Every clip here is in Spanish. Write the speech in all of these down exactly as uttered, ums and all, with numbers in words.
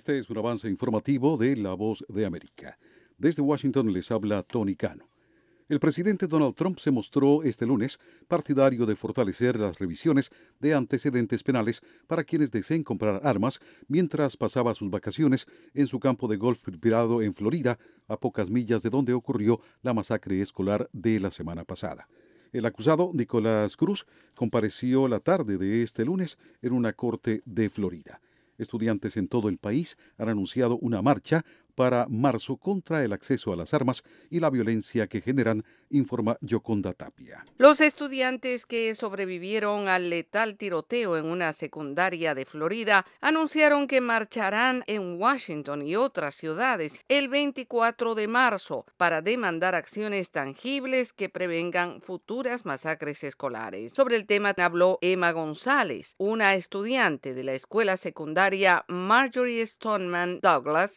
Este es un avance informativo de La Voz de América. Desde Washington les habla Tony Cano. El presidente Donald Trump se mostró este lunes partidario de fortalecer las revisiones de antecedentes penales para quienes deseen comprar armas mientras pasaba sus vacaciones en su campo de golf privado en Florida, a pocas millas de donde ocurrió la masacre escolar de la semana pasada. El acusado, Nicolás Cruz, compareció la tarde de este lunes en una corte de Florida. Estudiantes en todo el país han anunciado una marcha para marzo contra el acceso a las armas y la violencia que generan, informa Yoconda Tapia. Los estudiantes que sobrevivieron al letal tiroteo en una secundaria de Florida anunciaron que marcharán en Washington y otras ciudades el veinticuatro de marzo para demandar acciones tangibles que prevengan futuras masacres escolares. Sobre el tema habló Emma González, una estudiante de la escuela secundaria Marjorie Stoneman Douglas.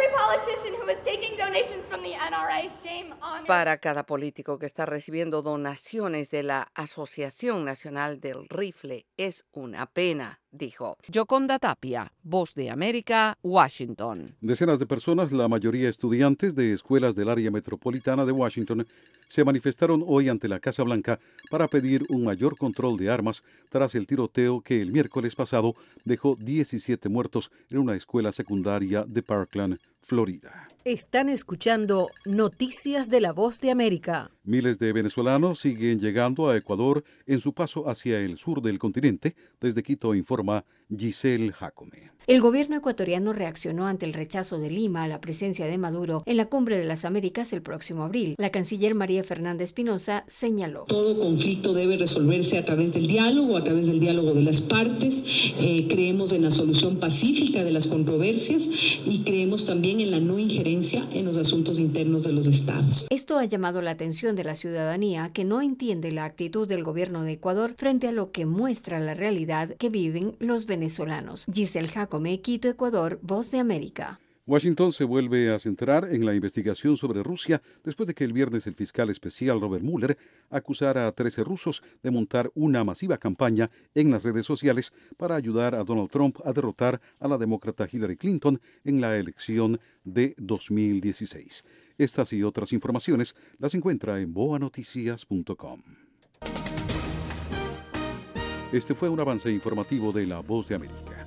Para cada político que está recibiendo donaciones de la Asociación Nacional del Rifle es una pena, dijo. Yoconda Tapia, Voz de América, Washington. Decenas de personas, la mayoría estudiantes de escuelas del área metropolitana de Washington, se manifestaron hoy ante la Casa Blanca para pedir un mayor control de armas tras el tiroteo que el miércoles pasado dejó diecisiete muertos en una escuela secundaria de Parkland, Florida. Están escuchando Noticias de la Voz de América. Miles de venezolanos siguen llegando a Ecuador en su paso hacia el sur del continente. Desde Quito informa Giselle Jacome. El gobierno ecuatoriano reaccionó ante el rechazo de Lima a la presencia de Maduro en la Cumbre de las Américas el próximo abril. La canciller María Fernanda Espinosa señaló: todo conflicto debe resolverse a través del diálogo, a través del diálogo de las partes. Eh, creemos en la solución pacífica de las controversias y creemos también en la no injerencia en los asuntos internos de los estados. Esto ha llamado la atención de la ciudadanía, que no entiende la actitud del gobierno de Ecuador frente a lo que muestra la realidad que viven los venezolanos. Giselle Jacome, Quito, Ecuador, Voz de América. Washington se vuelve a centrar en la investigación sobre Rusia después de que el viernes el fiscal especial Robert Mueller acusara a trece rusos de montar una masiva campaña en las redes sociales para ayudar a Donald Trump a derrotar a la demócrata Hillary Clinton en la elección de dos mil dieciséis. Estas y otras informaciones las encuentra en boa noticias punto com. Este fue un avance informativo de La Voz de América.